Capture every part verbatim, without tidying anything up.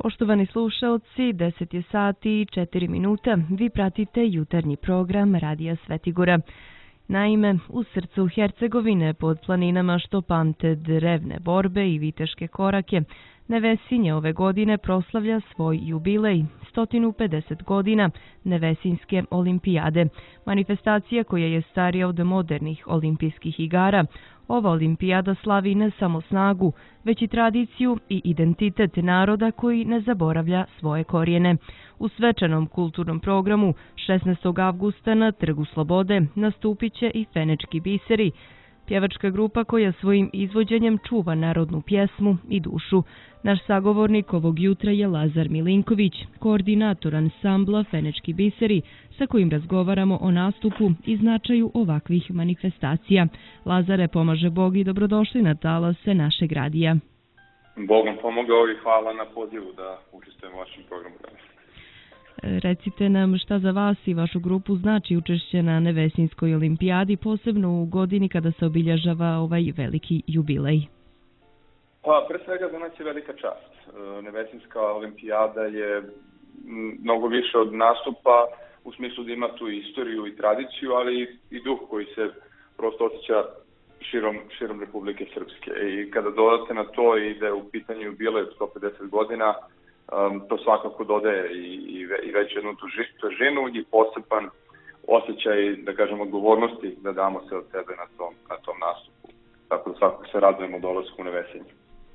Poštovani slušaoci, deset je sati i četiri minuta. Vi pratite jutarnji program Radija Svetigora. Naime, u srcu Hercegovine, pod planinama što pamte drevne borbe i viteške korake, Nevesinje ove godine proslavlja svoj jubilej, sto pedeset godina Nevesinjske olimpijade, manifestacija koja je starija od modernih olimpijskih igara. Ova olimpijada slavi ne samo snagu, već i tradiciju i identitet naroda koji ne zaboravlja svoje korijene. U svečanom kulturnom programu šesnaestog avgusta na Trgu Slobode nastupit će i Fenečki biseri, pjevačka grupa koja svojim izvođenjem čuva narodnu pjesmu i dušu. Naš sagovornik ovog jutra je Lazar Milinković, koordinator ansambla Fenečki biseri, sa kojim razgovaramo o nastupu i značaju ovakvih manifestacija. Lazare, pomaže Bog i dobrodošli na talase našeg radija. Bog vam pomogao i hvala na pozivu da učestvujem u vašem programu danas. Recite nam šta za vas i vašu grupu znači učešće na Nevesinjskoj olimpijadi, posebno u godini kada se obilježava ovaj veliki jubilej. Pa, pre svega za nas je velika čast. Nevesinjska olimpijada je mnogo više od nastupa, u smislu da ima tu istoriju i tradiciju, ali i duh koji se prosto osjeća širom, širom Republike Srpske. I kada dodate na to i da je u pitanju jubilej od sto pedeset godina, Um, to svakako dodaje i, i, i već jednu težinu i poseban osjećaj, da kažem, odgovornosti da damo se od sebe na tom, na tom nastupu. Tako da svakako se radujemo dolasku u Nevesinje.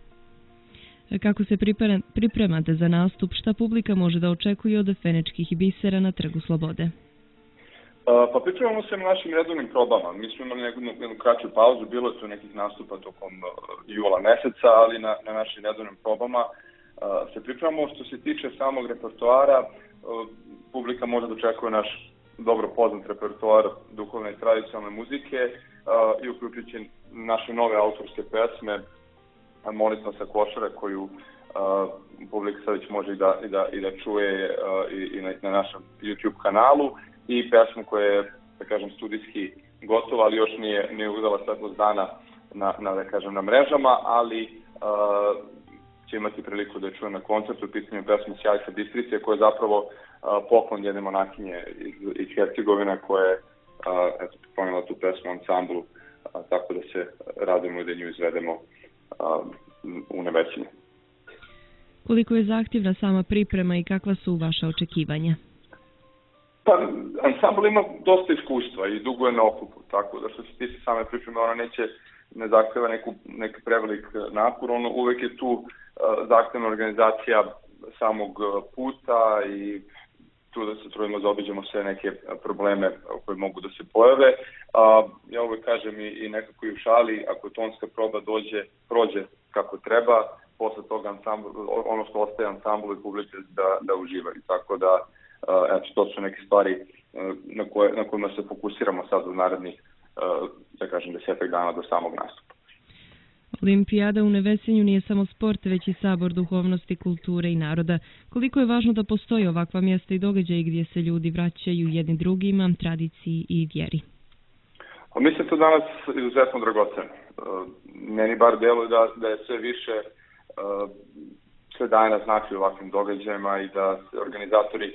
Kako se pripremate za nastup, šta publika može da očekuje od Fenečkih bisera na Trgu Slobode? Uh, pa pripremamo se na našim redovnim probama. Mi smo imali neku, jednu kraću pauzu, bilo je tu nekih nastupa tokom uh, jula meseca, ali na, na našim redovnim probama se pripremamo. Što se tiče samog repertoara, publika može da očekuje naš dobro poznat repertoar duhovne i tradicionalne muzike i uključujući naše nove autorske pesme Molitva sa Košare, koju publika sad već može i da, i da, i da čuje i, i na, na našem YouTube kanalu, i pesmu koja je, da kažem, studijski gotova, ali još nije, nije ugledala svetlost dana na, na, da kažem, na mrežama, ali će imati priliku da je čuje na koncertu. U pitanju pesmu Sjaj sa Bistrice, koja je zapravo uh, poklon jedne monahinje iz, iz Hercegovine, koja je uh, eto, ponela tu pesmu u ansamblu, uh, tako da se radimo i da nju izvedemo uh, u Nevesinje. Koliko je zahtjevna sama priprema i kakva su vaša očekivanja? Pa, ansambl ima dosta iskustva i dugo je na okupu, tako da što se tiče same pripreme, ona neće, ne zahtjeva neku, neki prevelik napor, ono uvek je tu zahtevna organizacija samog puta i tu da se trudimo da obiđemo sve neke probleme koje mogu da se pojave. A, ja uvek kažem i, i nekako i u šali, ako tonska proba dođe, prođe kako treba, posle toga ansambl, ono što ostaje ansamblu i publike da, da uživaju. Tako da, eto, to su neke stvari na, koje, na kojima se fokusiramo sad u narednih, da kažem, desetak dana do samog nastupa. Olimpijada u Nevesinju nije samo sport, već i sabor duhovnosti, kulture i naroda. Koliko je važno da postoji ovakva mjesta i događaji gdje se ljudi vraćaju jedni drugima, tradiciji i vjeri? Mislim to danas izuzetno dragoceno. Meni bar deluje da, da je sve više, sve daje na značaju ovakvim događajima i da se organizatori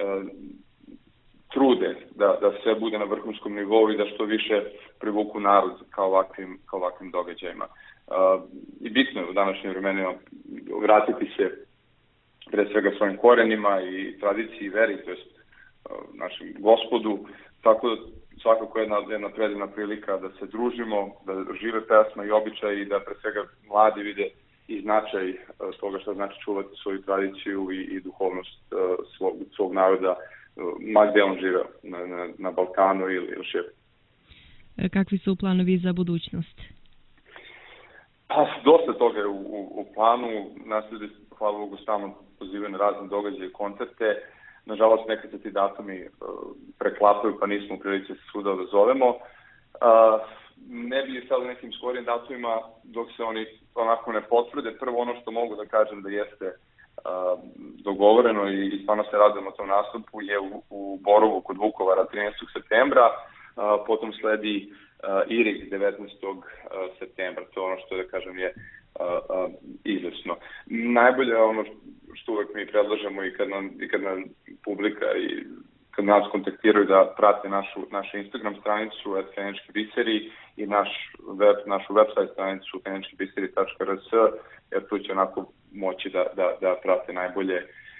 trude da, da sve bude na vrhunskom nivou i da što više privuku narod kao ovakvim, kao ovakvim događajima. Uh, I bitno je u današnjim vremenima vratiti se pre svega svojim korenima i tradiciji i veri, to jest uh, našem gospodu, tako da svakako je jedna, jedna predivna prilika da se družimo, da žive pesma i običaj i da pre svega mladi vide i značaj uh, toga što znači čuvati svoju tradiciju i, i duhovnost uh, svog, svog naroda, uh, ma gde on žive, na, na, na Balkanu ili, ili šire. Kakvi su planovi za budućnost? Pa, dosta toga je u, u, u planu. Nas ljudi, hvala Bogu, stalno pozivaju na razne događaje i koncerte. Nažalost, nekad se ti datumi uh, preklapaju, pa nismo u prilici se svuda odazovemo. Uh, ne bi sad u nekim skorijim datumima, dok se oni onako ne potvrde. Prvo, ono što mogu da kažem da jeste uh, dogovoreno i, i stvarno se radujemo tom nastupu je u, u Borovu kod Vukovara trinaestog septembra. Uh, potom sledi Irig devetnaestog septembra. To je ono što, da kažem, je izvesno. Najbolje je ono što uvek mi predlažemo i kad nam, i kad nam publika i kad nas kontaktiraju da prate našu, našu Instagram stranicu at Fenički biseri i naš web, našu website stranicu fenički biseri tačka r s, jer tu će onako moći da, da, da prate najbolje,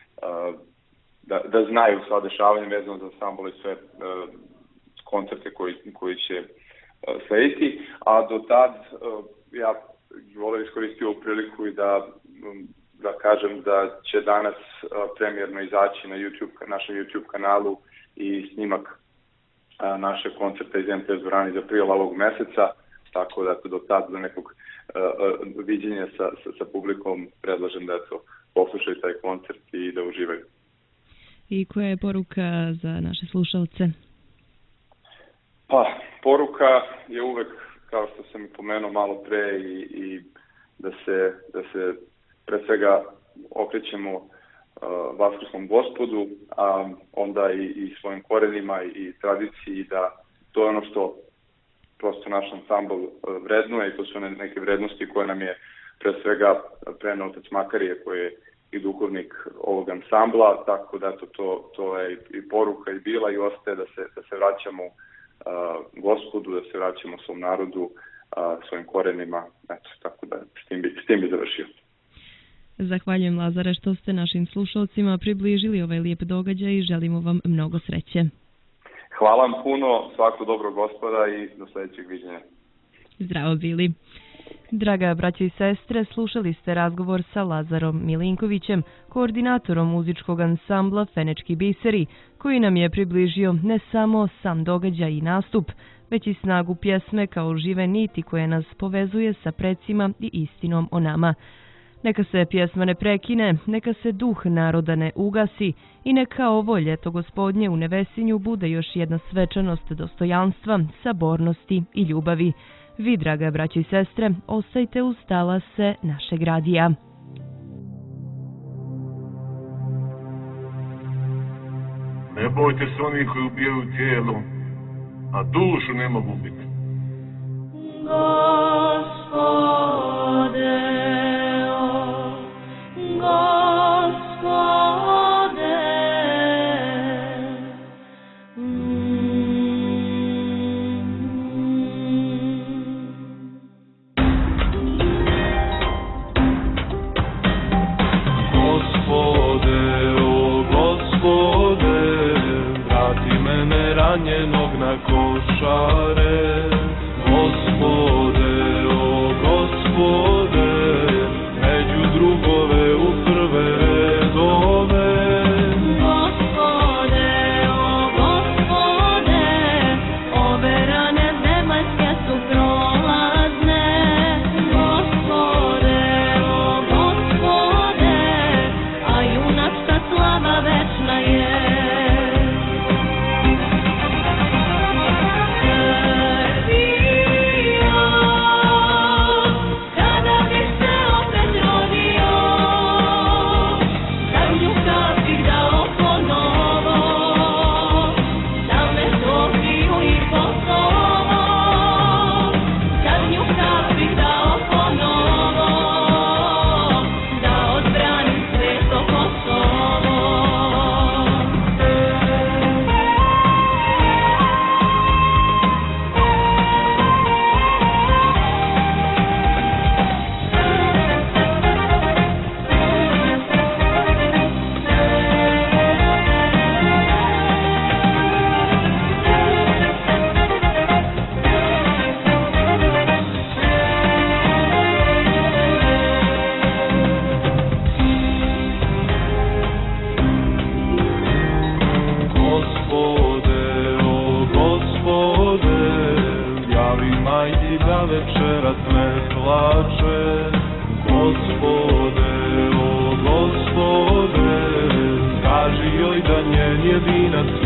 da, da znaju sva dešavanja vezano za ansambl i sve koncerte koji, koji će slediti, a do tad ja volim iskoristiti ovu priliku i da da kažem da će danas premijerno izaći na YouTube, našem YouTube kanalu i snimak naše koncerta iz M T S dvorane iz aprila ovog meseca, tako da do tada do nekog uh, viđenja sa, sa, sa publikom predlažem da to poslušaju taj koncert i da uživaju. I koja je poruka za naše slušalce? Pa, poruka je uvek, kao što sam i pomenuo malo pre, i, i da se, da se pre svega okrećemo uh, Vaskrslom Gospodu, a onda i, i svojim korenima i, i tradiciji, da to je ono što prosto naš ansambl vrednuje i to su neke vrednosti koje nam je pre svega preneo otac Makarije, koji je i duhovnik ovog ansambla, tako da to, to, to je i poruka i bila i ostaje da se, da se vraćamo uh, Gospodu, da se vraćamo svom narodu, uh, svojim korenima, eto, tako da s tim bi, s tim bi završio. Zahvaljujem, Lazare, što ste našim slušalcima približili ovaj lijep događaj i želimo vam mnogo sreće. Hvala vam puno, svako dobro Gospoda i do sljedećeg viđenja. Zdravo bili. Draga braćo i sestre, slušali ste razgovor sa Lazarom Milinkovićem, koordinatorom muzičkog ansambla Fenički biseri, koji nam je približio ne samo sam događaj i nastup, već i snagu pjesme kao žive niti koje nas povezuje sa precima i istinom o nama. Neka se pjesma ne prekine, neka se duh naroda ne ugasi i neka ovo ljeto Gospodnje u Nevesinju bude još jedna svečanost dostojanstva, sabornosti i ljubavi. Vi, draga braćo i sestre, ostajte uz talase našeg radija. Ne bojte se onih koji ubijaju tijelo, a dušu ne mogu biti. Gospode, Gospode, Gospode, o Gospode, vrati mene ranjenog na košare. Gospode, o Gospode, među drugove u prve redove. Gospode, o Gospode, ove rane zemaljske su prolazne. Gospode, o Gospode, a junačka slava večna je. Večeras ne plače. Gospode, o Gospode, kaži joj da njen jedinac